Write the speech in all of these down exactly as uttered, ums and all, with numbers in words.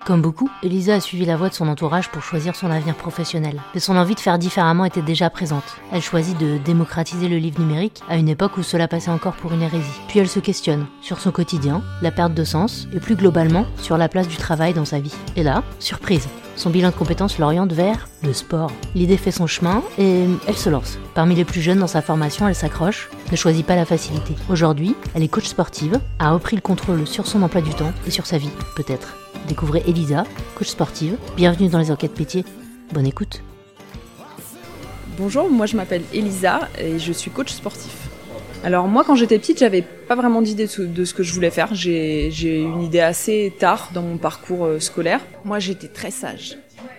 Comme beaucoup, Elisa a suivi la voie de son entourage pour choisir son avenir professionnel. Mais son envie de faire différemment était déjà présente. Elle choisit de démocratiser le livre numérique à une époque où cela passait encore pour une hérésie. Puis elle se questionne sur son quotidien, la perte de sens et plus globalement sur la place du travail dans sa vie. Et là, surprise, son bilan de compétences l'oriente vers le sport. L'idée fait son chemin et elle se lance. Parmi les plus jeunes dans sa formation, elle s'accroche, ne choisit pas la facilité. Aujourd'hui, elle est coach sportive, a repris le contrôle sur son emploi du temps et sur sa vie, peut-être. Découvrez Elisa, coach sportive. Bienvenue dans les Enquêtes Métiers. Bonne écoute. Bonjour, moi je m'appelle Elisa et je suis coach sportif. Alors moi quand j'étais petite, j'avais pas vraiment d'idée de ce que je voulais faire. J'ai, j'ai eu une idée assez tard dans mon parcours scolaire. Moi j'étais très sage.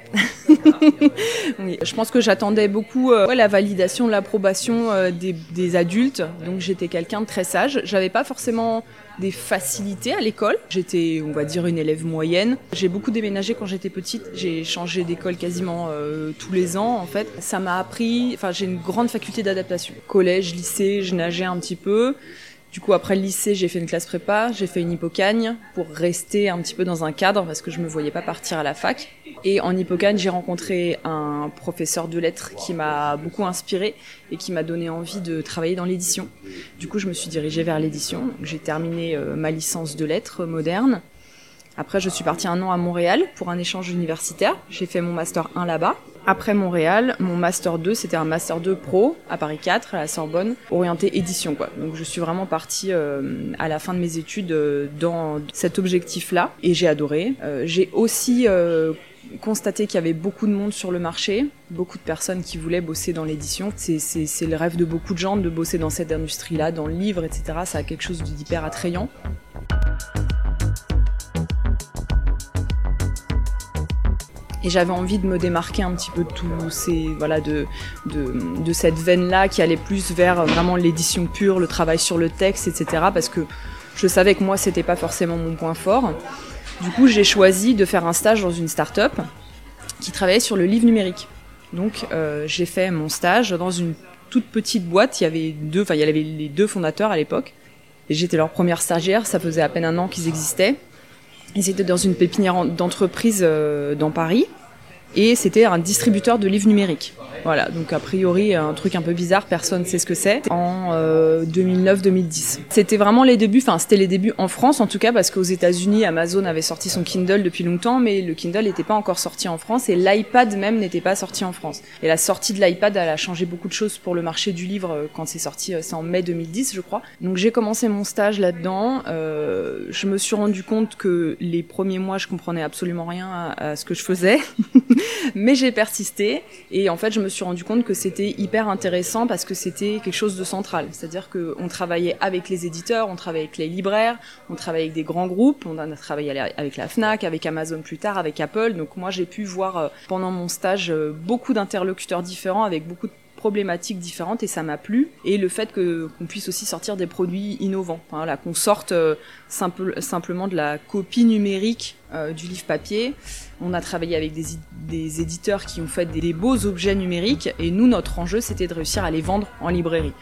Oui, je pense que j'attendais beaucoup euh, ouais, la validation, l'approbation euh, des, des adultes. Donc j'étais quelqu'un de très sage. J'avais pas forcément des facilités à l'école. J'étais, on va dire, une élève moyenne. J'ai beaucoup déménagé quand j'étais petite. J'ai changé d'école quasiment euh, tous les ans, en fait. Ça m'a appris... Enfin, j'ai une grande faculté d'adaptation. Collège, lycée, je nageais un petit peu. Du coup, après le lycée, j'ai fait une classe prépa, j'ai fait une hippocagne pour rester un petit peu dans un cadre parce que je me voyais pas partir à la fac. Et en hippocagne, j'ai rencontré un professeur de lettres qui m'a beaucoup inspirée et qui m'a donné envie de travailler dans l'édition. Du coup, je me suis dirigée vers l'édition. J'ai terminé euh, ma licence de lettres modernes. Après, je suis partie un an à Montréal pour un échange universitaire. J'ai fait mon master un là-bas. Après Montréal, mon master deux, c'était un master deux pro à Paris quatre, à la Sorbonne, orienté édition, quoi. Donc je suis vraiment partie euh, à la fin de mes études euh, dans cet objectif-là et j'ai adoré. Euh, j'ai aussi euh, constaté qu'il y avait beaucoup de monde sur le marché, beaucoup de personnes qui voulaient bosser dans l'édition. C'est, c'est, c'est le rêve de beaucoup de gens de bosser dans cette industrie-là, dans le livre, et cetera. Ça a quelque chose d'hyper attrayant. Et j'avais envie de me démarquer un petit peu de tous ces, voilà, de, de, de cette veine-là qui allait plus vers vraiment l'édition pure, le travail sur le texte, et cetera. Parce que je savais que moi, c'était pas forcément mon point fort. Du coup, j'ai choisi de faire un stage dans une start-up qui travaillait sur le livre numérique. Donc, euh, j'ai fait mon stage dans une toute petite boîte. Il y avait deux, enfin, il y avait les deux fondateurs à l'époque. Et j'étais leur première stagiaire. Ça faisait à peine un an qu'ils existaient. Ils étaient dans une pépinière d'entreprise euh, dans Paris et c'était un distributeur de livres numériques. Voilà, donc a priori un truc un peu bizarre, personne ne sait ce que c'est, en euh, deux mille neuf deux mille dix. C'était vraiment les débuts, enfin c'était les débuts en France en tout cas, parce qu'aux États-Unis Amazon avait sorti son Kindle depuis longtemps, mais le Kindle n'était pas encore sorti en France et l'iPad même n'était pas sorti en France. Et la sortie de l'iPad, elle a changé beaucoup de choses pour le marché du livre quand c'est sorti, c'est en mai deux mille dix je crois. Donc j'ai commencé mon stage là-dedans, euh, je me suis rendu compte que les premiers mois je comprenais absolument rien à, à ce que je faisais, mais j'ai persisté et en fait je me suis rendu compte que c'était hyper intéressant parce que c'était quelque chose de central. C'est-à-dire qu'on travaillait avec les éditeurs, on travaillait avec les libraires, on travaillait avec des grands groupes, on a travaillé avec la Fnac, avec Amazon plus tard, avec Apple. Donc moi, j'ai pu voir pendant mon stage beaucoup d'interlocuteurs différents avec beaucoup de problématiques différentes et ça m'a plu. Et le fait que, qu'on puisse aussi sortir des produits innovants. Enfin, voilà, qu'on sorte euh, simple, simplement de la copie numérique euh, du livre papier. On a travaillé avec des, des éditeurs qui ont fait des, des beaux objets numériques et nous, notre enjeu, c'était de réussir à les vendre en librairie.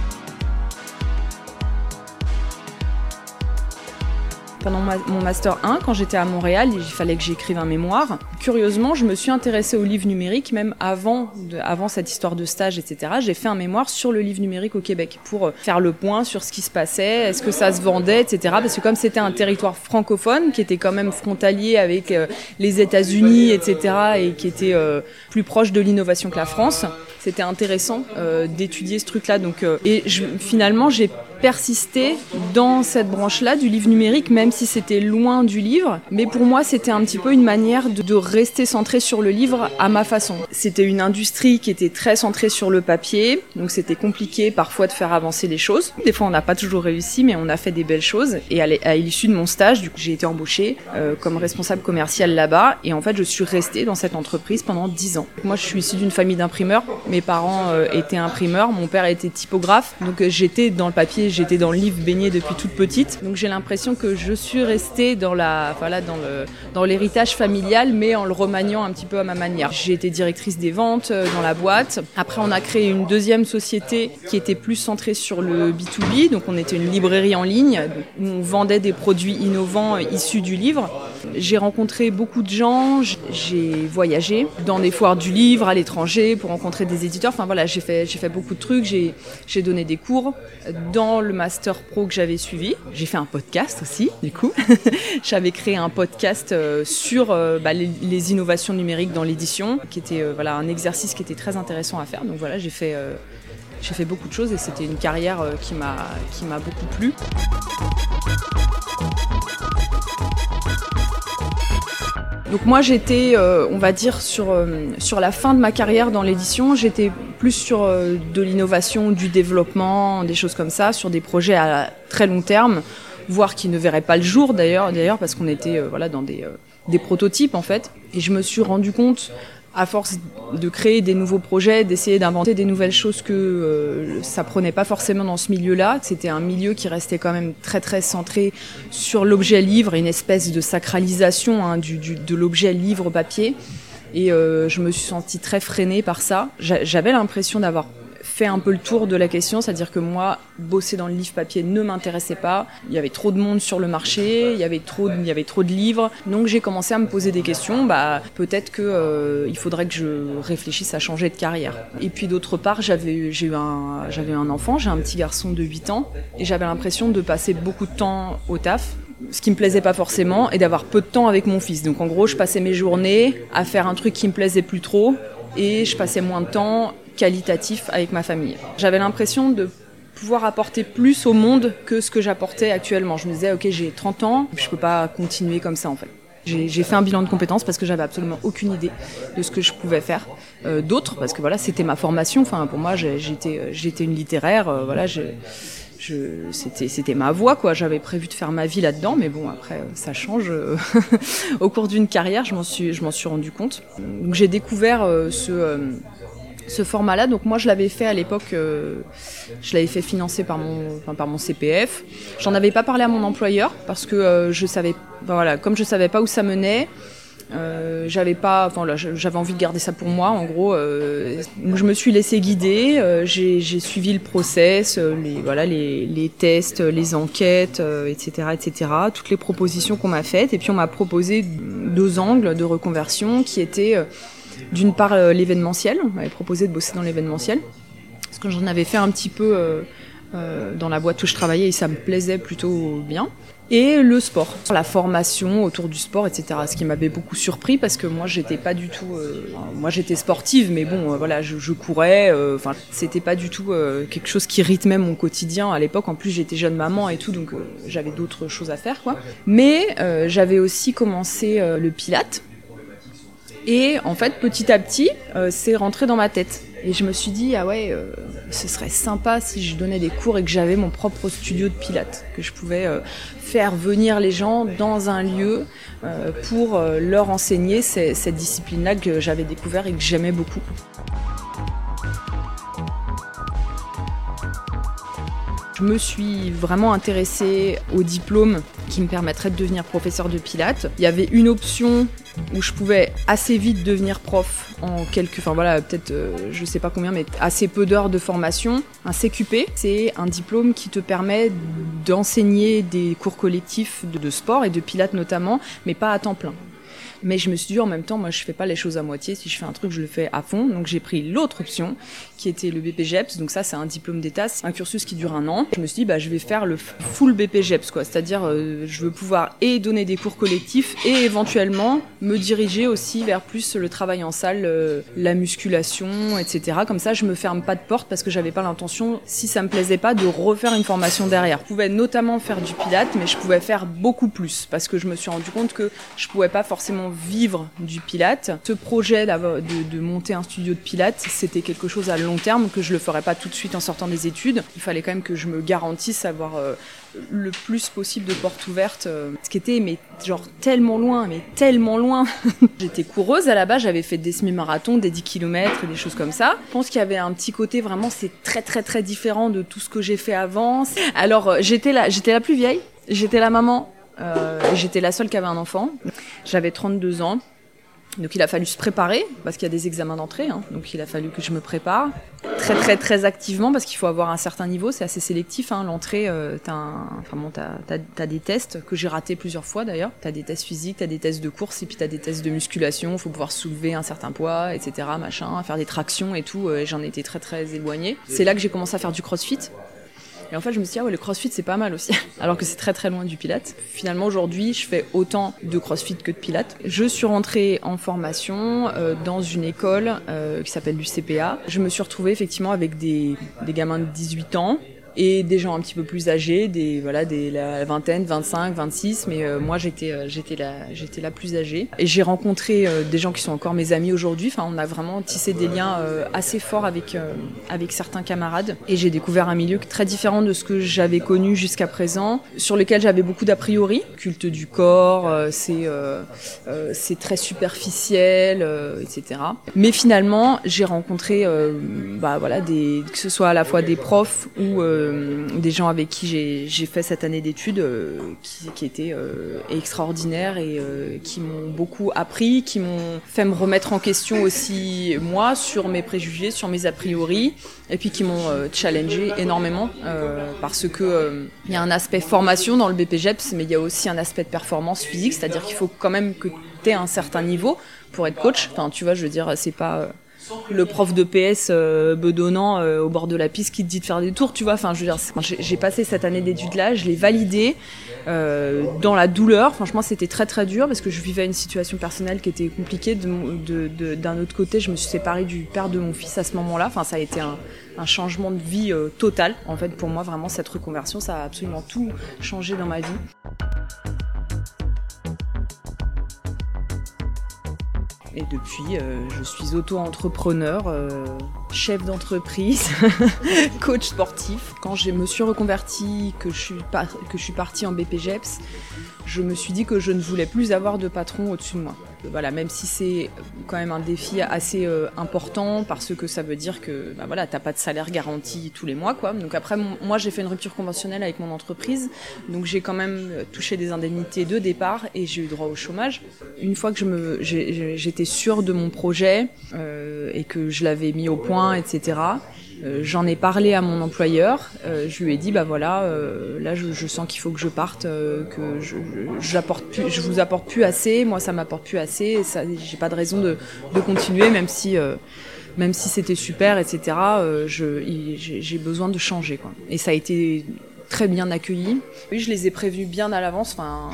Pendant ma, mon master un, quand j'étais à Montréal, il fallait que j'écrive un mémoire. Curieusement, je me suis intéressée au livre numérique, même avant, de, avant cette histoire de stage, et cetera. J'ai fait un mémoire sur le livre numérique au Québec pour faire le point sur ce qui se passait, est-ce que ça se vendait, et cetera. Parce que comme c'était un territoire francophone, qui était quand même frontalier avec euh, les États-Unis, et cetera, et qui était euh, plus proche de l'innovation que la France, c'était intéressant euh, d'étudier ce truc-là. Donc, euh, et je, finalement, j'ai persisté dans cette branche-là du livre numérique, même si c'était loin du livre. Mais pour moi, c'était un petit peu une manière de, de rester centré sur le livre à ma façon. C'était une industrie qui était très centrée sur le papier, donc c'était compliqué parfois de faire avancer les choses. Des fois, on n'a pas toujours réussi, mais on a fait des belles choses. Et à l'issue de mon stage, du coup, j'ai été embauchée euh, comme responsable commercial là-bas. Et en fait, je suis restée dans cette entreprise pendant dix ans. Moi, je suis issue d'une famille d'imprimeurs. Mes parents euh, étaient imprimeurs, mon père était typographe, donc euh, j'étais dans le papier, j'étais dans le livre baignée depuis toute petite. Donc j'ai l'impression que je suis restée dans la, voilà, dans le, dans l'héritage familial, mais en le remaniant un petit peu à ma manière. J'ai été directrice des ventes euh, dans la boîte. Après, on a créé une deuxième société qui était plus centrée sur le B deux B, donc on était une librairie en ligne où on vendait des produits innovants euh, issus du livre. J'ai rencontré beaucoup de gens, j'ai voyagé dans des foires du livre à l'étranger pour rencontrer des éditeurs. Enfin voilà, j'ai fait, j'ai fait beaucoup de trucs, j'ai, j'ai donné des cours dans le Master Pro que j'avais suivi. J'ai fait un podcast aussi, du coup. J'avais créé un podcast euh, sur euh, bah, les, les innovations numériques dans l'édition, qui était euh, voilà, un exercice qui était très intéressant à faire. Donc voilà, j'ai fait, euh, j'ai fait beaucoup de choses et c'était une carrière euh, qui m'a, qui m'a beaucoup plu. Donc moi j'étais, euh, on va dire, sur, euh, sur la fin de ma carrière dans l'édition, j'étais plus sur euh, de l'innovation, du développement, des choses comme ça, sur des projets à très long terme, voire qui ne verraient pas le jour d'ailleurs, d'ailleurs parce qu'on était euh, voilà, dans des, euh, des prototypes en fait. Et je me suis rendu compte, à force de créer des nouveaux projets, d'essayer d'inventer des nouvelles choses, que euh, ça prenait pas forcément dans ce milieu-là, que c'était un milieu qui restait quand même très très centré sur l'objet livre, une espèce de sacralisation hein, du, du, de l'objet livre papier. Et euh, je me suis sentie très freinée par ça. J'a, j'avais l'impression d'avoir fait un peu le tour de la question, c'est-à-dire que moi, bosser dans le livre papier ne m'intéressait pas. Il y avait trop de monde sur le marché, il y avait trop, il y avait trop de livres. Donc j'ai commencé à me poser des questions. Bah peut-être que euh, il faudrait que je réfléchisse à changer de carrière. Et puis d'autre part, j'avais, j'ai eu un, j'avais un enfant, j'ai un petit garçon de huit ans, et j'avais l'impression de passer beaucoup de temps au taf, ce qui me plaisait pas forcément, et d'avoir peu de temps avec mon fils. Donc en gros, je passais mes journées à faire un truc qui me plaisait plus trop, et je passais moins de temps qualitatif avec ma famille. J'avais l'impression de pouvoir apporter plus au monde que ce que j'apportais actuellement. Je me disais, ok, j'ai trente ans, je peux pas continuer comme ça en fait. J'ai, j'ai fait un bilan de compétences parce que j'avais absolument aucune idée de ce que je pouvais faire euh, d'autre, parce que voilà, c'était ma formation. Enfin, pour moi, j'ai, j'étais, j'étais une littéraire. Euh, voilà, j'ai, je, c'était, c'était ma voie, quoi. J'avais prévu de faire ma vie là-dedans, mais bon, après, ça change. Au cours d'une carrière, je m'en suis, je m'en suis rendu compte. Donc, j'ai découvert euh, ce euh, ce format-là. Donc moi je l'avais fait à l'époque, euh, je l'avais fait financer par mon, enfin, par mon C P F. J'en avais pas parlé à mon employeur parce que euh, je savais, ben voilà, comme je savais pas où ça menait, euh, j'avais pas, enfin là, j'avais envie de garder ça pour moi. En gros, euh, je me suis laissée guider, euh, j'ai, j'ai suivi le process, euh, les voilà, les, les tests, les enquêtes, euh, et cetera, et cetera. Toutes les propositions qu'on m'a faites, et puis on m'a proposé deux angles de reconversion qui étaient euh, d'une part, euh, l'événementiel. On m'avait proposé de bosser dans l'événementiel, parce que j'en avais fait un petit peu euh, euh, dans la boîte où je travaillais et ça me plaisait plutôt bien. Et le sport, la formation autour du sport, et cetera. Ce qui m'avait beaucoup surpris parce que moi, j'étais pas du tout. Euh, moi, j'étais sportive, mais bon, euh, voilà, je, je courais. Enfin, euh, c'était pas du tout euh, quelque chose qui rythmait mon quotidien à l'époque. En plus, j'étais jeune maman et tout, donc euh, j'avais d'autres choses à faire, quoi. Mais euh, j'avais aussi commencé euh, le Pilates. Et en fait, petit à petit, euh, c'est rentré dans ma tête. Et je me suis dit, ah ouais, euh, ce serait sympa si je donnais des cours et que j'avais mon propre studio de pilates, que je pouvais euh, faire venir les gens dans un lieu euh, pour euh, leur enseigner ces, cette discipline-là que j'avais découvert et que j'aimais beaucoup. Je me suis vraiment intéressée au diplôme qui me permettrait de devenir professeur de pilates. Il y avait une option où je pouvais assez vite devenir prof en quelques, enfin voilà, peut-être, euh, je sais pas combien, mais assez peu d'heures de formation. Un C Q P, c'est un diplôme qui te permet d'enseigner des cours collectifs de, de sport et de pilates notamment, mais pas à temps plein. Mais je me suis dit, en même temps, moi, je fais pas les choses à moitié. Si je fais un truc, je le fais à fond. Donc, j'ai pris l'autre option, qui était le B P G E P S. Donc, ça, c'est un diplôme d'État. C'est un cursus qui dure un an. Je me suis dit, bah, je vais faire le full B P G E P S, quoi. C'est-à-dire, euh, je veux pouvoir et donner des cours collectifs et éventuellement me diriger aussi vers plus le travail en salle, euh, la musculation, et cetera. Comme ça, je me ferme pas de porte parce que j'avais pas l'intention, si ça me plaisait pas, de refaire une formation derrière. Je pouvais notamment faire du pilates, mais je pouvais faire beaucoup plus parce que je me suis rendu compte que je pouvais pas forcément vivre du pilates. Ce projet de, de monter un studio de pilates, c'était quelque chose à long terme, que je le ferais pas tout de suite en sortant des études. Il fallait quand même que je me garantisse avoir euh, le plus possible de portes ouvertes, euh, ce qui était mais genre tellement loin, mais tellement loin. J'étais coureuse à la base, j'avais fait des semi-marathons, des dix kilomètres et des choses comme ça. Je pense qu'il y avait un petit côté vraiment, c'est très très très différent de tout ce que j'ai fait avant. Alors euh, j'étais la, j'étais la plus vieille, j'étais la maman. Euh, j'étais la seule qui avait un enfant. J'avais trente-deux ans. Donc il a fallu se préparer, parce qu'il y a des examens d'entrée, hein, donc il a fallu que je me prépare très très très activement, parce qu'il faut avoir un certain niveau, c'est assez sélectif, hein, l'entrée, euh, t'as, un, enfin bon, t'as, t'as, t'as des tests, que j'ai ratés plusieurs fois d'ailleurs, t'as des tests physiques, t'as des tests de course, et puis t'as des tests de musculation, faut pouvoir soulever un certain poids, et cetera, machin, faire des tractions et tout, et j'en étais très très éloignée. C'est là que j'ai commencé à faire du crossfit. Et en fait, je me suis dit, ah ouais, le crossfit, c'est pas mal aussi. Alors que c'est très très loin du pilates. Finalement, aujourd'hui, je fais autant de crossfit que de pilates. Je suis rentrée en formation euh, dans une école euh, qui s'appelle l'U C P A. Je me suis retrouvée effectivement avec des, des gamins de dix-huit ans. Et des gens un petit peu plus âgés, des voilà, des la vingtaine, vingt-cinq, vingt-six, mais euh, moi j'étais euh, j'étais la j'étais la plus âgée. Et j'ai rencontré euh, des gens qui sont encore mes amis aujourd'hui. Enfin, on a vraiment tissé des liens euh, assez forts avec euh, avec certains camarades. Et j'ai découvert un milieu très différent de ce que j'avais connu jusqu'à présent, sur lequel j'avais beaucoup d'a priori. Culte du corps, euh, c'est euh, euh, c'est très superficiel, euh, et cetera. Mais finalement, j'ai rencontré euh, bah voilà des que ce soit à la fois des profs ou euh, des gens avec qui j'ai, j'ai fait cette année d'études euh, qui, qui étaient euh, extraordinaires et euh, qui m'ont beaucoup appris, qui m'ont fait me remettre en question aussi moi sur mes préjugés, sur mes a priori, et puis qui m'ont euh, challengé énormément euh, parce que euh, il y a un aspect formation dans le B P J E P S, mais il y a aussi un aspect de performance physique, c'est-à-dire qu'il faut quand même que tu aies un certain niveau pour être coach. Enfin, tu vois, je veux dire, c'est pas euh, le prof de P S euh, bedonnant euh, au bord de la piste qui te dit de faire des tours, tu vois. Enfin, je veux dire, j'ai, j'ai passé cette année d'études là, je l'ai validée euh, dans la douleur. Franchement, c'était très très dur parce que je vivais une situation personnelle qui était compliquée. De, de, de, d'un autre côté, je me suis séparée du père de mon fils à ce moment-là. Enfin, ça a été un, un changement de vie euh, total. En fait, pour moi, vraiment, cette reconversion, ça a absolument tout changé dans ma vie. Et depuis, euh, je suis auto-entrepreneur, euh, chef d'entreprise, coach sportif. Quand je me suis reconvertie, que je suis, par- que je suis partie en B P J E P S, je me suis dit que je ne voulais plus avoir de patron au-dessus de moi. Voilà, même si c'est quand même un défi assez euh, important, parce que ça veut dire que bah voilà, t'as pas de salaire garanti tous les mois, quoi. Donc après, mon, moi j'ai fait une rupture conventionnelle avec mon entreprise, donc j'ai quand même touché des indemnités de départ et j'ai eu droit au chômage. Une fois que je me, j'ai, j'étais sûre de mon projet euh, et que je l'avais mis au point, et cetera. Euh, j'en ai parlé à mon employeur, euh, je lui ai dit bah voilà, euh, là je, je sens qu'il faut que je parte, euh, que je, je, j'apporte plus, je vous apporte plus assez, moi ça m'apporte plus assez, et ça, j'ai pas de raison de, de continuer, même si, euh, même si c'était super, et cetera. Euh, je, il, j'ai, j'ai besoin de changer, quoi. Et ça a été très bien accueilli. Oui, je les ai prévenus bien à l'avance, enfin,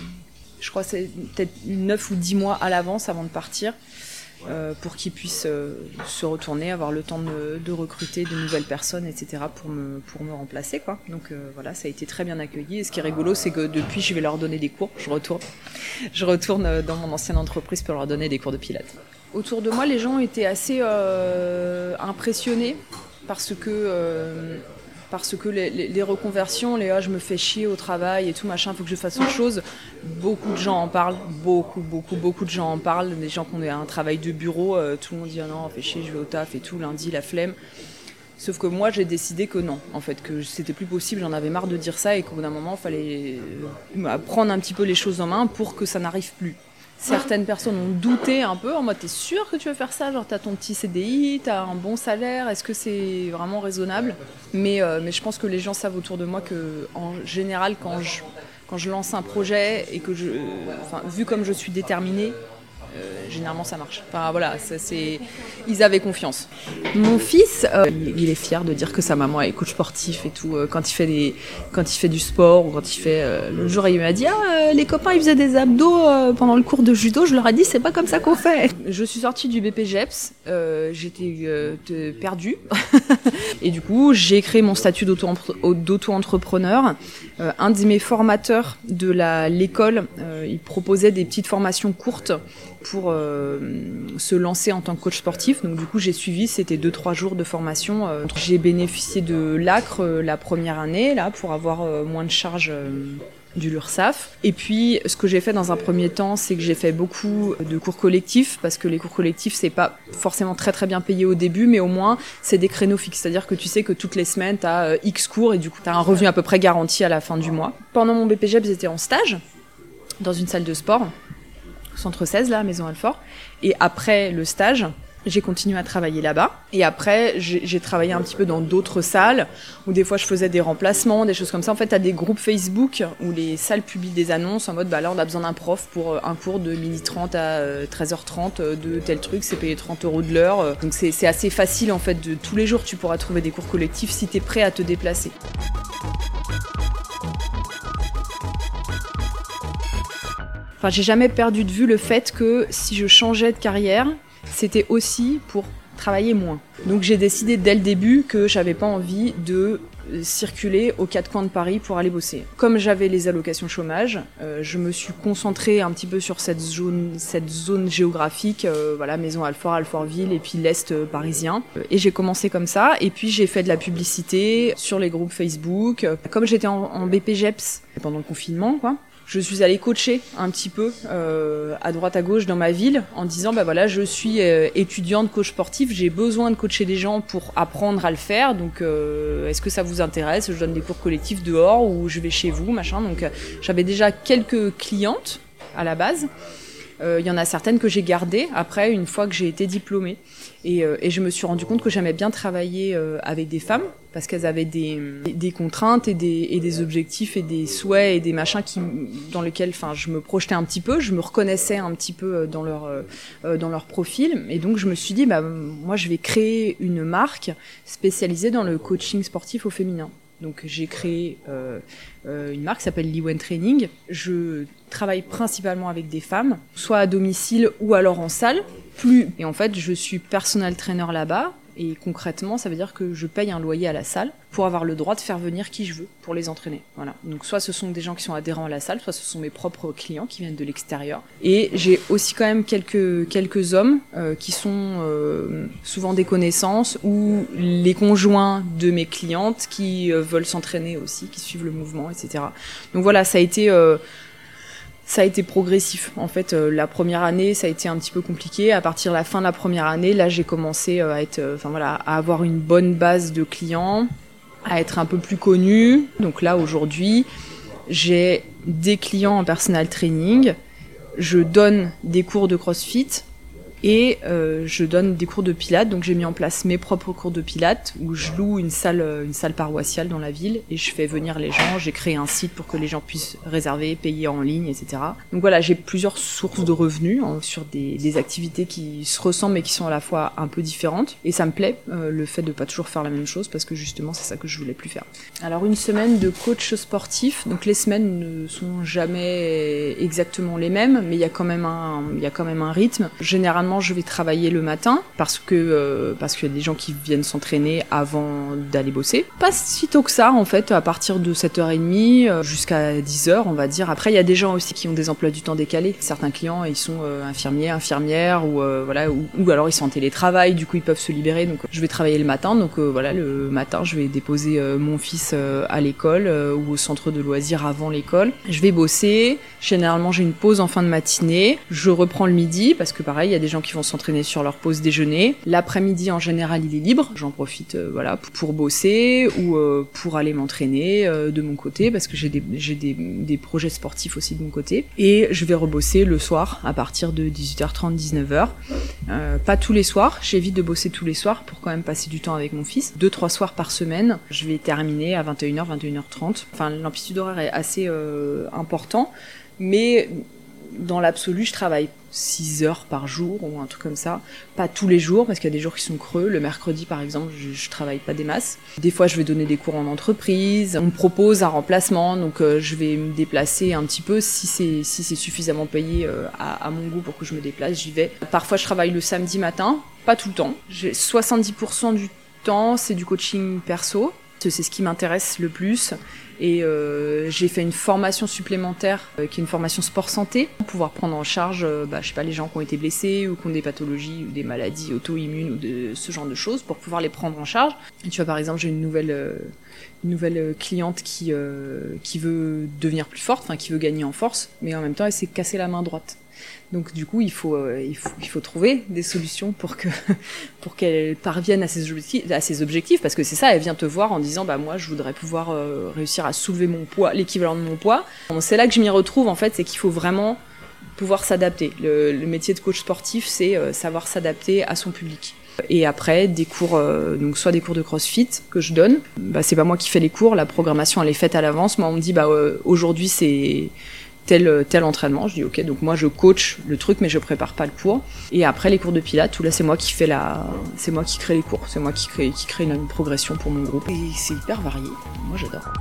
je crois que c'est peut-être neuf ou dix mois à l'avance avant de partir. Euh, pour qu'ils puissent euh, se retourner, avoir le temps de, de recruter de nouvelles personnes, et cetera pour me, pour me remplacer, quoi. Donc euh, voilà, ça a été très bien accueilli. Et ce qui est rigolo, c'est que depuis, je vais leur donner des cours. Je retourne, je retourne dans mon ancienne entreprise pour leur donner des cours de pilates. Autour de moi, les gens étaient assez euh, impressionnés parce que... Euh, parce que les, les, les reconversions, les ah, je me fais chier au travail et tout machin, faut que je fasse autre chose. Beaucoup de gens en parlent, beaucoup, beaucoup, beaucoup de gens en parlent. Des gens qui ont un travail de bureau, euh, tout le monde dit ah non, fais chier, je vais au taf et tout, lundi, la flemme. Sauf que moi, j'ai décidé que non, en fait, que c'était plus possible, j'en avais marre de dire ça et qu'au bout d'un moment, il fallait euh, prendre un petit peu les choses en main pour que ça n'arrive plus. Certaines personnes ont douté un peu en mode t'es sûr que tu veux faire ça, genre t'as ton petit C D I, t'as un bon salaire, est-ce que c'est vraiment raisonnable? Mais, euh, mais je pense que les gens savent autour de moi que en général quand je, quand je lance un projet et que je, enfin, vu comme je suis déterminée, Euh, généralement ça marche. Enfin voilà, ça, c'est... ils avaient confiance. Mon fils, euh, il est fier de dire que sa maman est coach sportif et tout. Euh, quand il fait des, quand il fait du sport ou quand il fait, euh, le jour il m'a dit ah euh, les copains ils faisaient des abdos euh, pendant le cours de judo. Je leur ai dit c'est pas comme ça qu'on fait. Je suis sortie du B P J E P S, euh, j'étais euh, perdue et du coup j'ai créé mon statut d'auto-entrepreneur. Euh, un de mes formateurs de la l'école, euh, il proposait des petites formations courtes pour euh, se lancer en tant que coach sportif. Donc du coup j'ai suivi, c'était deux trois jours de formation. Euh, j'ai bénéficié de l'A C R euh, la première année là pour avoir euh, moins de charges euh, du l'URSSAF. Et puis ce que j'ai fait dans un premier temps, c'est que j'ai fait beaucoup de cours collectifs parce que les cours collectifs c'est pas forcément très très bien payé au début, mais au moins c'est des créneaux fixes, c'est-à-dire que tu sais que toutes les semaines t'as euh, X cours et du coup t'as un revenu à peu près garanti à la fin du mois. Pendant mon B P J E P S, j'étais en stage dans une salle de sport. centre seize, là, à Maisons-Alfort. Et après le stage, j'ai continué à travailler là-bas. Et après, j'ai, j'ai travaillé un petit peu dans d'autres salles, où des fois je faisais des remplacements, des choses comme ça. En fait, t'as des groupes Facebook où les salles publient des annonces en mode, bah là, on a besoin d'un prof pour un cours de midi trente à treize heures trente de tel truc, c'est payé trente euros de l'heure. Donc c'est, c'est assez facile, en fait, de tous les jours, tu pourras trouver des cours collectifs si t'es prêt à te déplacer. Enfin, j'ai jamais perdu de vue le fait que si je changeais de carrière, c'était aussi pour travailler moins. Donc j'ai décidé dès le début que j'avais pas envie de circuler aux quatre coins de Paris pour aller bosser. Comme j'avais les allocations chômage, euh, je me suis concentrée un petit peu sur cette zone, cette zone géographique, euh, voilà, Maisons-Alfort, Alfortville et puis l'Est euh, parisien. Et j'ai commencé comme ça, et puis j'ai fait de la publicité sur les groupes Facebook. Comme j'étais en, en B P G E P S pendant le confinement, quoi. Je suis allée coacher un petit peu euh, à droite à gauche dans ma ville en disant bah voilà, je suis euh, étudiante coach sportif, j'ai besoin de coacher des gens pour apprendre à le faire, donc euh, est-ce que ça vous intéresse? Je donne des cours collectifs dehors ou je vais chez vous, machin. Donc euh, j'avais déjà quelques clientes à la base. Il euh, y en a certaines que j'ai gardées après une fois que j'ai été diplômée. Et, euh, et je me suis rendu compte que j'aimais bien travailler euh, avec des femmes parce qu'elles avaient des, des contraintes et des, et des objectifs et des souhaits et des machins qui, dans lesquels enfin, je me projetais un petit peu, je me reconnaissais un petit peu dans leur, euh, dans leur profil. Et donc je me suis dit, bah, moi je vais créer une marque spécialisée dans le coaching sportif au féminin. Donc j'ai créé euh, euh, une marque qui s'appelle Liwen Training. Je travaille principalement avec des femmes, soit à domicile ou alors en salle. Plus et en fait, je suis personal trainer là-bas. Et concrètement, ça veut dire que je paye un loyer à la salle pour avoir le droit de faire venir qui je veux pour les entraîner. Voilà. Donc soit ce sont des gens qui sont adhérents à la salle, soit ce sont mes propres clients qui viennent de l'extérieur. Et j'ai aussi quand même quelques quelques hommes euh, qui sont euh, souvent des connaissances ou les conjoints de mes clientes qui euh, veulent s'entraîner aussi, qui suivent le mouvement, et cetera. Donc voilà, ça a été euh, Ça a été progressif. En fait, euh, la première année, ça a été un petit peu compliqué. À partir de la fin de la première année, là, j'ai commencé euh, à être, enfin euh, voilà, à avoir une bonne base de clients, à être un peu plus connue. Donc là, aujourd'hui, j'ai des clients en personal training. Je donne des cours de CrossFit. Et euh, je donne des cours de pilates, donc j'ai mis en place mes propres cours de pilates où je loue une salle, une salle paroissiale dans la ville et je fais venir les gens. J'ai créé un site pour que les gens puissent réserver, payer en ligne, et cetera. Donc voilà, j'ai plusieurs sources de revenus hein, sur des, des activités qui se ressemblent mais qui sont à la fois un peu différentes. Et ça me plaît euh, le fait de pas toujours faire la même chose parce que justement c'est ça que je voulais plus faire. Alors une semaine de coach sportif, donc les semaines ne sont jamais exactement les mêmes, mais il y a quand même un, il y a quand même un rythme. Généralement je vais travailler le matin parce que euh, parce qu'il y a des gens qui viennent s'entraîner avant d'aller bosser. Pas si tôt que ça en fait, à partir de sept heures trente jusqu'à dix heures on va dire. Après il y a des gens aussi qui ont des emplois du temps décalés. Certains clients ils sont euh, infirmiers, infirmières ou euh, voilà ou, ou alors ils sont en télétravail, du coup ils peuvent se libérer. Donc je vais travailler le matin. Donc euh, voilà le matin je vais déposer euh, mon fils euh, à l'école euh, ou au centre de loisirs avant l'école. Je vais bosser. Généralement j'ai une pause en fin de matinée. Je reprends le midi parce que pareil il y a des gens qui vont s'entraîner sur leur pause déjeuner. L'après-midi, en général, il est libre. J'en profite euh, voilà, pour bosser ou euh, pour aller m'entraîner euh, de mon côté parce que j'ai, des, j'ai des, des projets sportifs aussi de mon côté. Et je vais rebosser le soir à partir de dix-huit heures trente, dix-neuf heures. Euh, pas tous les soirs. J'évite de bosser tous les soirs pour quand même passer du temps avec mon fils. Deux, trois soirs par semaine. Je vais terminer à vingt et une heures, vingt et une heures trente. Enfin, l'amplitude horaire est assez euh, important. Mais dans l'absolu, je travaille six heures par jour ou un truc comme ça. Pas tous les jours, parce qu'il y a des jours qui sont creux. Le mercredi, par exemple, je, je travaille pas des masses. Des fois, je vais donner des cours en entreprise. On me propose un remplacement, donc euh, je vais me déplacer un petit peu. Si c'est, si c'est suffisamment payé euh, à, à mon goût pour que je me déplace, j'y vais. Parfois, je travaille le samedi matin. Pas tout le temps. J'ai soixante-dix pour cent du temps, c'est du coaching perso. C'est ce qui m'intéresse le plus. Et euh, j'ai fait une formation supplémentaire euh, qui est une formation sport-santé pour pouvoir prendre en charge euh, bah, je sais pas, les gens qui ont été blessés ou qui ont des pathologies ou des maladies auto-immunes ou de ce genre de choses pour pouvoir les prendre en charge. Et tu vois, par exemple, j'ai une nouvelle, euh, une nouvelle cliente qui, euh, qui veut devenir plus forte, enfin qui veut gagner en force, mais en même temps elle s'est cassée la main droite. Donc du coup, il faut, euh, il faut, il faut trouver des solutions pour que, pour qu'elle parvienne à ses objectifs, à ses objectifs, parce que c'est ça, elle vient te voir en disant, bah moi, je voudrais pouvoir euh, réussir à soulever mon poids, l'équivalent de mon poids. Bon, c'est là que je m'y retrouve en fait, c'est qu'il faut vraiment pouvoir s'adapter. Le, le métier de coach sportif, c'est euh, savoir s'adapter à son public. Et après, des cours, euh, donc soit des cours de CrossFit que je donne. Bah, c'est pas moi qui fais les cours, la programmation elle est faite à l'avance. Moi, on me dit bah euh, aujourd'hui c'est tel tel entraînement. Je dis ok, donc moi je coach le truc, mais je prépare pas le cours. Et après les cours de pilates, où là c'est moi qui fais la, c'est moi qui crée les cours, c'est moi qui crée qui crée une, une progression pour mon groupe. Et c'est hyper varié. Moi j'adore.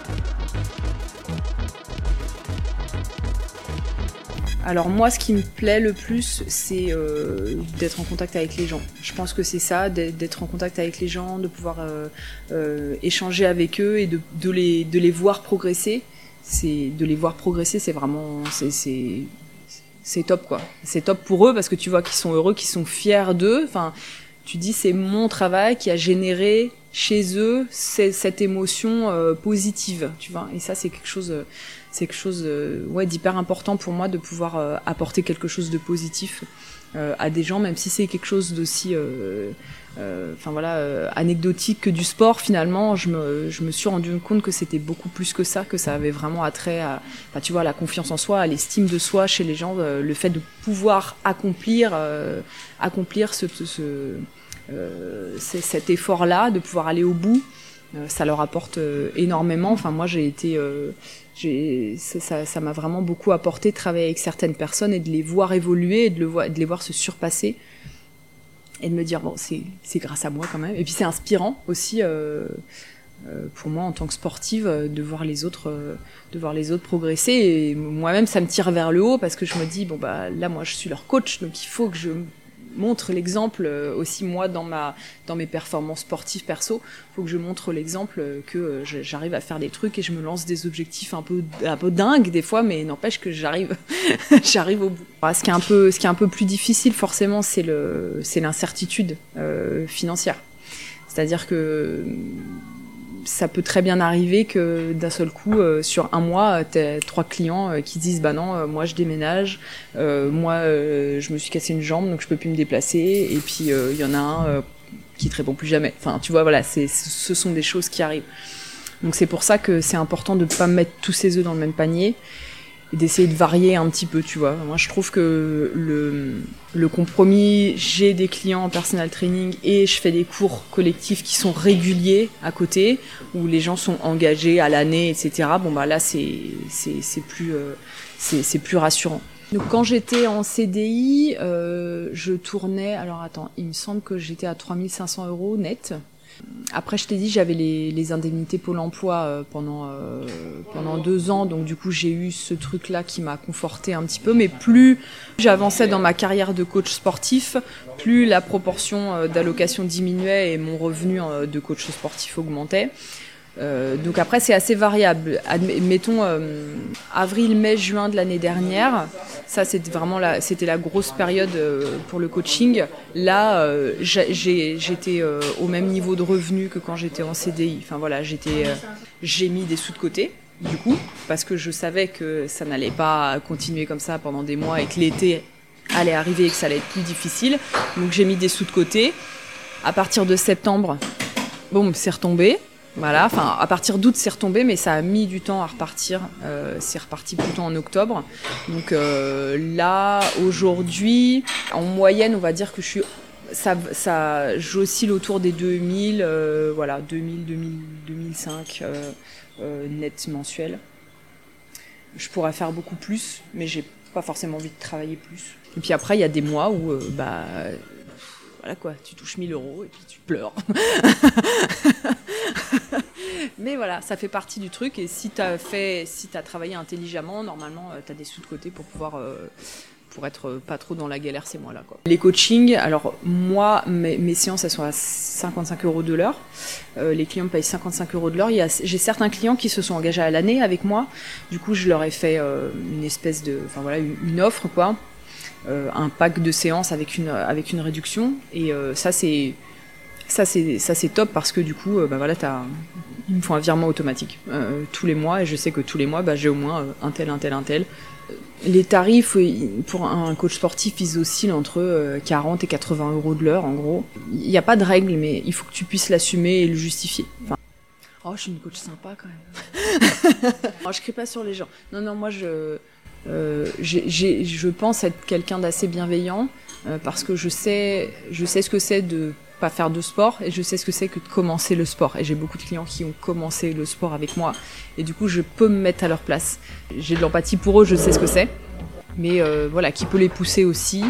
Alors moi, ce qui me plaît le plus, c'est euh, d'être en contact avec les gens. Je pense que c'est ça, d'être en contact avec les gens, de pouvoir euh, euh, échanger avec eux et de, de, les, de les voir progresser. C'est, de les voir progresser, c'est vraiment, c'est, c'est, c'est top quoi. C'est top pour eux parce que tu vois qu'ils sont heureux, qu'ils sont fiers d'eux. Enfin, tu dis c'est mon travail qui a généré chez eux cette émotion euh, positive, tu vois. Et ça, c'est quelque chose. Euh, C'est quelque chose euh, ouais, d'hyper important pour moi de pouvoir euh, apporter quelque chose de positif euh, à des gens, même si c'est quelque chose d'aussi euh, euh, enfin, voilà, euh, anecdotique que du sport. Finalement, je me, je me suis rendu compte que c'était beaucoup plus que ça, que ça avait vraiment attrait à, enfin, tu vois, à la confiance en soi, à l'estime de soi chez les gens, euh, le fait de pouvoir accomplir, euh, accomplir ce, ce, euh, cet effort-là, de pouvoir aller au bout. Ça leur apporte euh, énormément. Enfin, moi, j'ai été, euh, j'ai, ça, ça m'a vraiment beaucoup apporté de travailler avec certaines personnes et de les voir évoluer et de, le voir, de les voir se surpasser et de me dire bon, c'est, c'est grâce à moi quand même. Et puis c'est inspirant aussi euh, euh, pour moi en tant que sportive de voir les autres, euh, de voir les autres progresser. Et moi-même, ça me tire vers le haut parce que je me dis bon bah là, moi, je suis leur coach, donc il faut que je montre l'exemple aussi moi dans ma dans mes performances sportives perso. Faut que je montre l'exemple que j'arrive à faire des trucs et je me lance des objectifs un peu un peu dingues des fois, mais n'empêche que j'arrive j'arrive au bout. Ce qui est un peu ce qui est un peu plus difficile forcément, c'est le c'est l'incertitude euh, financière. C'est-à-dire que ça peut très bien arriver que d'un seul coup, euh, sur un mois, t'as trois clients euh, qui disent bah non, euh, moi je déménage, euh, moi euh, je me suis cassé une jambe donc je peux plus me déplacer, et puis il euh, y en a un euh, qui te répond plus jamais. Enfin, tu vois, voilà, c'est, ce sont des choses qui arrivent. Donc c'est pour ça que c'est important de pas mettre tous ses œufs dans le même panier et d'essayer de varier un petit peu, tu vois. Moi, je trouve que le, le compromis, j'ai des clients en personal training et je fais des cours collectifs qui sont réguliers à côté, où les gens sont engagés à l'année, et cetera. Bon, bah là, c'est, c'est, c'est plus, euh, c'est, c'est plus rassurant. Donc, quand j'étais en C D I, euh, je tournais, alors attends, il me semble que j'étais à trois mille cinq cents euros net. Après, je t'ai dit, j'avais les, les indemnités Pôle emploi euh, pendant, euh, pendant deux ans, donc du coup, j'ai eu ce truc-là qui m'a conforté un petit peu. Mais plus j'avançais dans ma carrière de coach sportif, plus la proportion euh, d'allocation diminuait et mon revenu euh, de coach sportif augmentait. Euh, donc après, c'est assez variable. Admettons, euh, avril, mai, juin de l'année dernière, ça c'était vraiment la, c'était la grosse période euh, pour le coaching. Là, euh, j'ai, j'étais euh, au même niveau de revenu que quand j'étais en C D I. Enfin voilà, j'étais, euh, j'ai mis des sous de côté, du coup, parce que je savais que ça n'allait pas continuer comme ça pendant des mois et que l'été allait arriver et que ça allait être plus difficile. Donc j'ai mis des sous de côté. À partir de septembre, boum, c'est retombé. Voilà, enfin à partir d'août c'est retombé, mais ça a mis du temps à repartir. Euh, c'est reparti plutôt en octobre. Donc euh, là aujourd'hui, en moyenne, on va dire que je suis, ça, ça, j'oscille autour des deux mille, euh, voilà, deux mille, deux mille, deux mille cinq euh, euh, net mensuel. Je pourrais faire beaucoup plus, mais j'ai pas forcément envie de travailler plus. Et puis après, il y a des mois où euh, bah voilà quoi, tu touches mille euros et puis tu pleures. Mais voilà, ça fait partie du truc, et si t'as fait, si t'as travaillé intelligemment, normalement euh, t'as des sous de côté pour pouvoir, euh, pour être pas trop dans la galère ces mois-là, quoi. Les coachings, alors moi, mes, mes séances elles sont à cinquante-cinq euros de l'heure. Euh, les clients me payent cinquante-cinq euros de l'heure. Il y a, j'ai certains clients qui se sont engagés à l'année avec moi. Du coup, je leur ai fait euh, une espèce de, enfin voilà, une, une offre quoi, euh, un pack de séances avec une, avec une réduction. Et euh, ça c'est Ça c'est, ça c'est top parce que du coup, euh, bah voilà, t'as, ils me font un virement automatique euh, tous les mois, et je sais que tous les mois, bah, j'ai au moins euh, un tel, un tel, un tel. Les tarifs pour un coach sportif, ils oscillent entre euh, quarante et quatre-vingts euros de l'heure, en gros. Il n'y a pas de règle, mais il faut que tu puisses l'assumer et le justifier. Enfin, oh, je suis une coach sympa quand même. Alors, je crie pas sur les gens. Non, non, moi je. Euh, j'ai, j'ai, je pense être quelqu'un d'assez bienveillant euh, parce que je sais, je sais ce que c'est de pas faire de sport et je sais ce que c'est que de commencer le sport. Et j'ai beaucoup de clients qui ont commencé le sport avec moi et du coup je peux me mettre à leur place. J'ai de l'empathie pour eux, je sais ce que c'est, mais euh, voilà, qui peut les pousser aussi.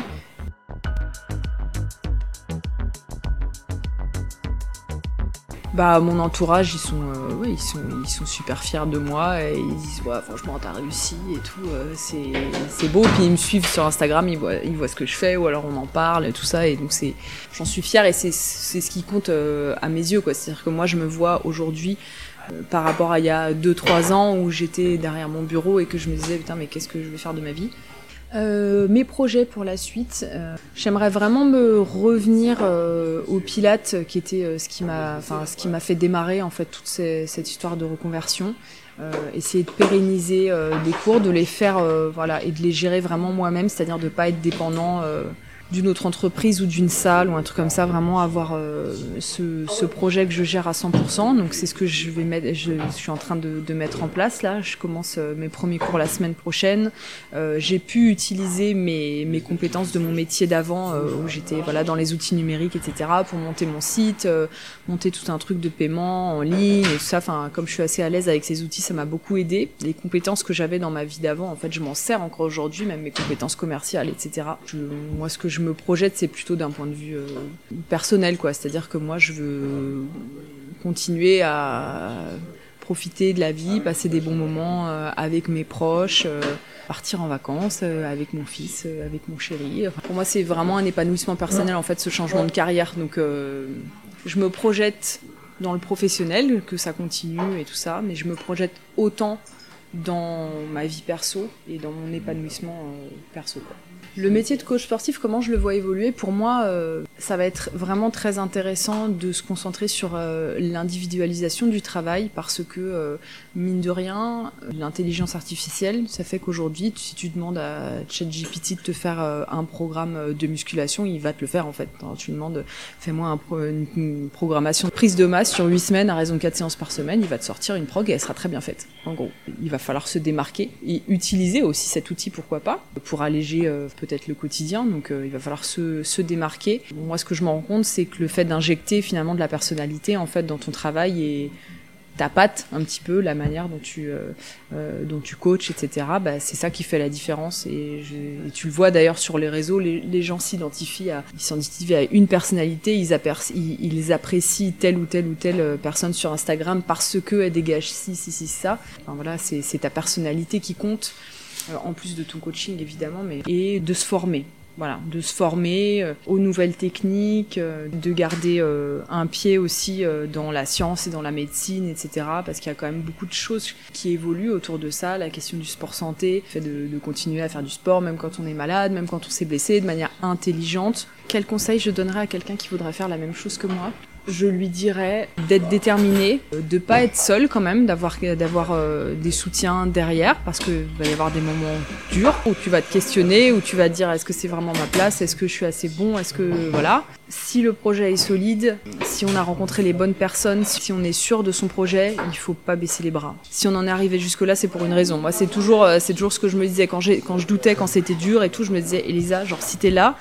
Bah, mon entourage, ils sont, euh, ouais, ils sont, ils sont super fiers de moi et ils disent ouais, franchement t'as réussi et tout, euh, c'est, c'est beau. Puis ils me suivent sur Instagram, ils voient, ils voient ce que je fais ou alors on en parle et tout ça et donc c'est, j'en suis fière et c'est, c'est ce qui compte euh, à mes yeux quoi. C'est-à-dire que moi je me vois aujourd'hui euh, par rapport à il y a deux trois ans où j'étais derrière mon bureau et que je me disais putain mais qu'est-ce que je vais faire de ma vie. Euh, mes projets pour la suite, euh, j'aimerais vraiment me revenir euh, au Pilates, qui était euh, ce qui m'a, enfin ce qui m'a fait démarrer en fait toute ces, cette histoire de reconversion. Euh, essayer de pérenniser euh, des cours, de les faire, euh, voilà, et de les gérer vraiment moi-même, c'est-à-dire de pas être dépendant euh, d'une autre entreprise ou d'une salle ou un truc comme ça, vraiment avoir euh, ce, ce projet que je gère à cent pour cent. Donc c'est ce que je vais mettre, je, je suis en train de, de mettre en place là. Je commence euh, mes premiers cours la semaine prochaine. Euh, j'ai pu utiliser mes, mes compétences de mon métier d'avant, euh, où j'étais voilà dans les outils numériques, et cetera, pour monter mon site, euh, monter tout un truc de paiement en ligne et tout ça. Enfin, comme je suis assez à l'aise avec ces outils, ça m'a beaucoup aidé. Les compétences que j'avais dans ma vie d'avant, en fait, je m'en sers encore aujourd'hui, même mes compétences commerciales, et cetera. Je, moi, ce que je me projette, c'est plutôt d'un point de vue euh, personnel, quoi. C'est-à-dire que moi, je veux continuer à profiter de la vie, passer des bons moments euh, avec mes proches, euh, partir en vacances euh, avec mon fils, euh, avec mon chéri. Enfin, pour moi, c'est vraiment un épanouissement personnel, en fait, ce changement de carrière. Donc, euh, je me projette dans le professionnel, que ça continue et tout ça, mais je me projette autant dans ma vie perso et dans mon épanouissement euh, perso, quoi. Le métier de coach sportif, comment je le vois évoluer ? Pour moi, euh, ça va être vraiment très intéressant de se concentrer sur euh, l'individualisation du travail parce que, euh, mine de rien, l'intelligence artificielle, ça fait qu'aujourd'hui, si tu demandes à ChatGPT de te faire euh, un programme de musculation, il va te le faire en fait. Alors, tu demandes, fais-moi un pro- une, une programmation de prise de masse sur huit semaines à raison de quatre séances par semaine, il va te sortir une prog et elle sera très bien faite. En gros, il va falloir se démarquer et utiliser aussi cet outil, pourquoi pas, pour alléger euh, peut-être le quotidien, donc euh, il va falloir se, se démarquer. Moi, ce que je me rends compte, c'est que le fait d'injecter finalement de la personnalité en fait dans ton travail et ta patte un petit peu, la manière dont tu euh, euh, dont tu coaches, et cetera. Bah, c'est ça qui fait la différence. Et, je, et tu le vois d'ailleurs sur les réseaux, les, les gens s'identifient à, ils s'identifient à une personnalité, ils, aperc- ils, ils apprécient telle ou telle ou telle personne sur Instagram parce que elle dégage ci, ci, ci, ça. Enfin, voilà, c'est, c'est ta personnalité qui compte. Euh, en plus de ton coaching évidemment, mais et de se former. Voilà, de se former euh, aux nouvelles techniques, euh, de garder euh, un pied aussi euh, dans la science et dans la médecine, et cetera. Parce qu'il y a quand même beaucoup de choses qui évoluent autour de ça, la question du sport santé, le fait de, de continuer à faire du sport même quand on est malade, même quand on s'est blessé, de manière intelligente. Quel conseil je donnerais à quelqu'un qui voudrait faire la même chose que moi ? Je lui dirais d'être déterminé, de pas être seul quand même, d'avoir d'avoir euh, des soutiens derrière, parce que va y avoir des moments durs où tu vas te questionner, où tu vas te dire est-ce que c'est vraiment ma place, est-ce que je suis assez bon, est-ce que voilà. Si le projet est solide, si on a rencontré les bonnes personnes, si on est sûr de son projet, il faut pas baisser les bras. Si on en est arrivé jusque là, c'est pour une raison. Moi, c'est toujours c'est toujours ce que je me disais quand j'ai quand je doutais, quand c'était dur et tout, je me disais Elisa, genre si t'es là,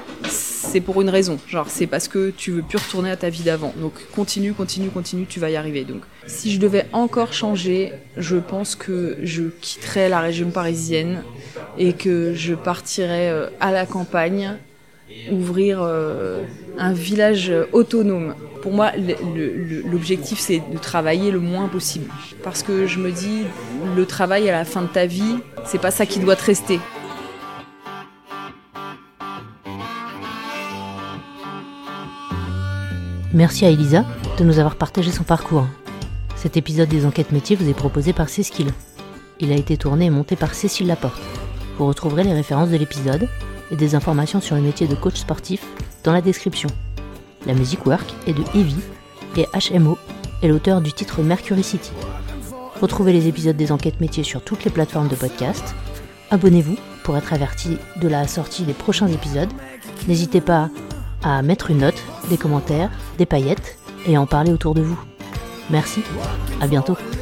c'est pour une raison, genre c'est parce que tu veux plus retourner à ta vie d'avant. Donc continue, continue, continue, tu vas y arriver. Donc si je devais encore changer, je pense que je quitterais la région parisienne et que je partirais à la campagne, ouvrir euh, un village autonome. Pour moi, le, le, l'objectif c'est de travailler le moins possible, parce que je me dis le travail à la fin de ta vie, c'est pas ça qui doit te rester. Merci à Elisa de nous avoir partagé son parcours. Cet épisode des Enquêtes Métiers vous est proposé par Cécile. Il a été tourné et monté par Cécile Laporte. Vous retrouverez les références de l'épisode et des informations sur le métier de coach sportif dans la description. La musique work est de Evie et H M O est l'auteur du titre Mercury City. Retrouvez les épisodes des Enquêtes Métiers sur toutes les plateformes de podcast. Abonnez-vous pour être averti de la sortie des prochains épisodes. N'hésitez pas à mettre une note, des commentaires, des paillettes et à en parler autour de vous. Merci, à bientôt.